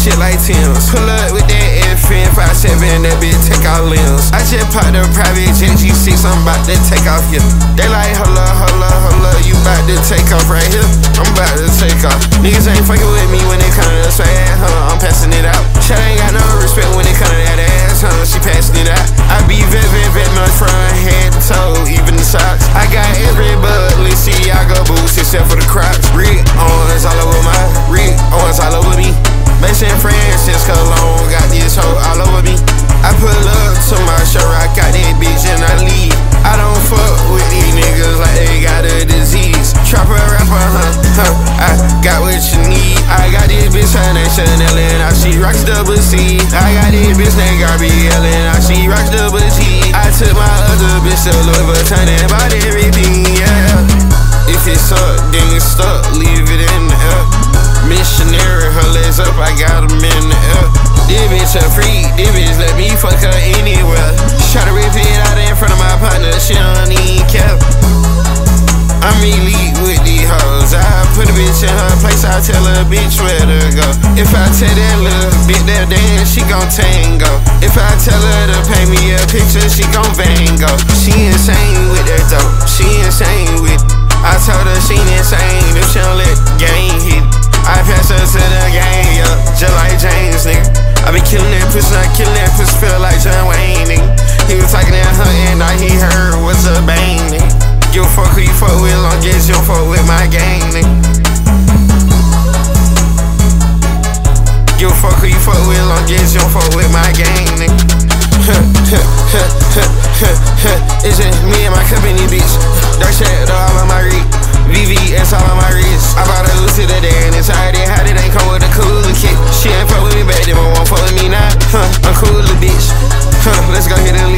shit like Tim's. Pull up with that FN 57, that bitch take out limbs. I just popped a private jet G6, I'm about to take off here. They like, hold up, you about to take off right here. I'm about to take off. Niggas ain't fucking with me when it come to the swag, I'm passing it out. Shit ain't got no respect when it come to that ass, she passing it out. I be vet much from head to toe, even the socks. I got every Balenciaga boots except for the Crocs. Rick Owens all over my, Rick Owens all over me. Mason Francis Cologne got this hoe all over me. I pull up to my show, I got that bitch and I leave. I don't fuck with these niggas like they got a disease. Trapper rapper, I got what you need. I got this bitch, her name Chanel and she rocks double C. I got this bitch named Gabrielle and she rocks double G. I took my other bitch to Louis Vuitton and bought everything, yeah. If it's up, then it's stuck, leave it in the air. Missionary, her legs up, I got them in the air. This bitch a freak, this bitch let me fuck her anywhere. Try to rip it out in front of my partner, she don't even care. I'm elite with these hoes. I put a bitch in her place, I tell her bitch where to go. If I tell that little bitch that dance, she gon' tango. If I tell her to paint me a picture, she gon' vango. She insane with that dope, she insane with it. I told her she insane if she don't let the game hit. I pass her to the game, yeah, just like James, nigga. I been killing that pussy, I killing that pussy, feel like John Wayne, nigga. He was talking at her and all he heard was a bang, nigga. Give a fuck who you fuck with, long as you don't fuck with my gang, nigga. Give a fuck who you fuck with, long as you don't fuck with my gang, nigga. It's just me and my company, bitch. Dark shadow all on my reach. VVS all on my wrist. I bought a Lucy today and it's already hot. It ain't come with a cooler kit. She ain't fuck with me back then, but won't fuck with me now. I'm cooler, bitch. Let's go hit it.